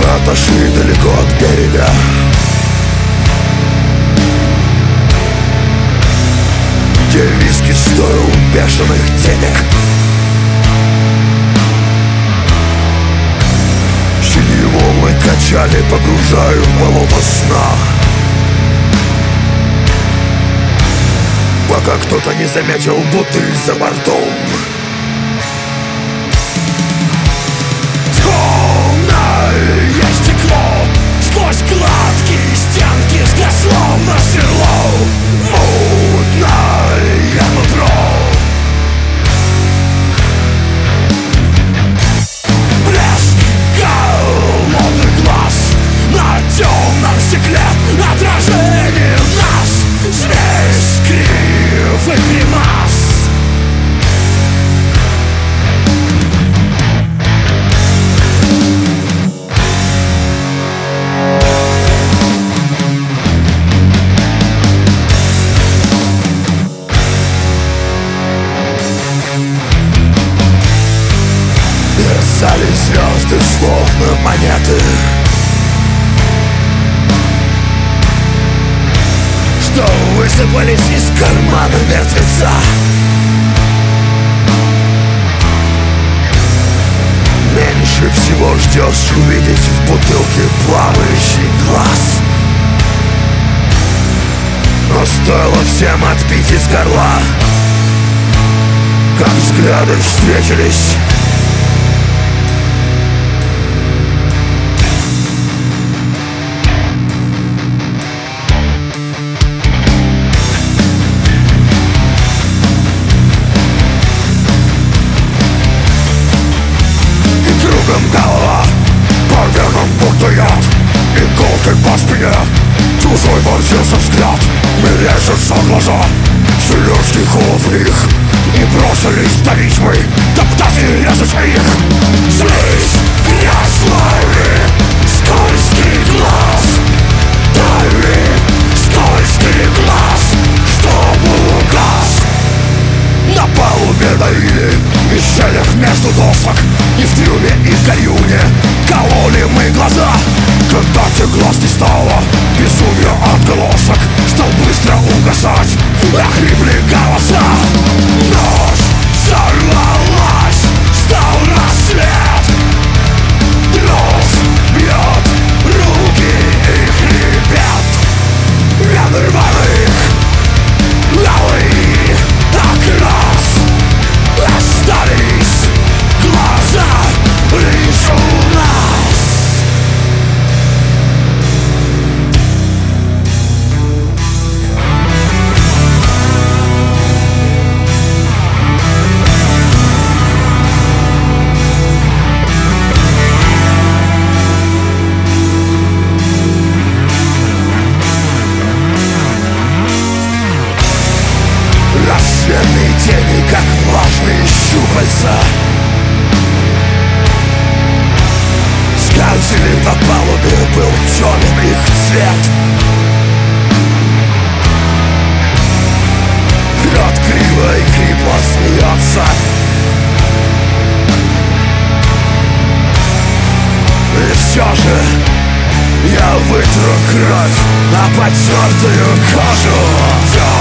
отошли далеко от берега. Где виски стоил бешеных денег. Синие волны качали, погружая в болото сна. Пока кто-то не заметил бутыль за бортом. Темное стекло сквозь гладкие стенки сгасло на сверло. Мутное нутро. Блеск голодных глаз на темном стекле, отражение нас. Смесь кривых гримас. Мерцали звезды, словно монеты, что высыпались из кармана мертвеца. Меньше всего ждешь увидеть в бутылке плавающий глаз. Но стоило всем отпить из горла, как взгляды встретились. Голова по венам будто яд, иголкой по спине чужой вонзился взгляд. Мерещатся глаза, вселенский холод в них, и бросились давить мы, топтать и резать их. Слизь, грязь, лови, скользкий глаз. Дави, скользкий глаз, чтобы угас. На палубе давили, и в щелях между досок, и в трюме, и в каюне кололи мы глаза. Когда тех глаз не стало, безумие отголосок стал быстро угасать, охрипли голоса. Ночь сорвалась, стал рассвет. Дрожь бьет руки и хребет. Вены рваных, алый окрас. Остались глаза лишь у нас. Рассветные тени, как влажные щупальца, скользили по палубе, был темен их цвет. Лед криво и хрипло смеется. И все же я вытру кровь на потертую кожу.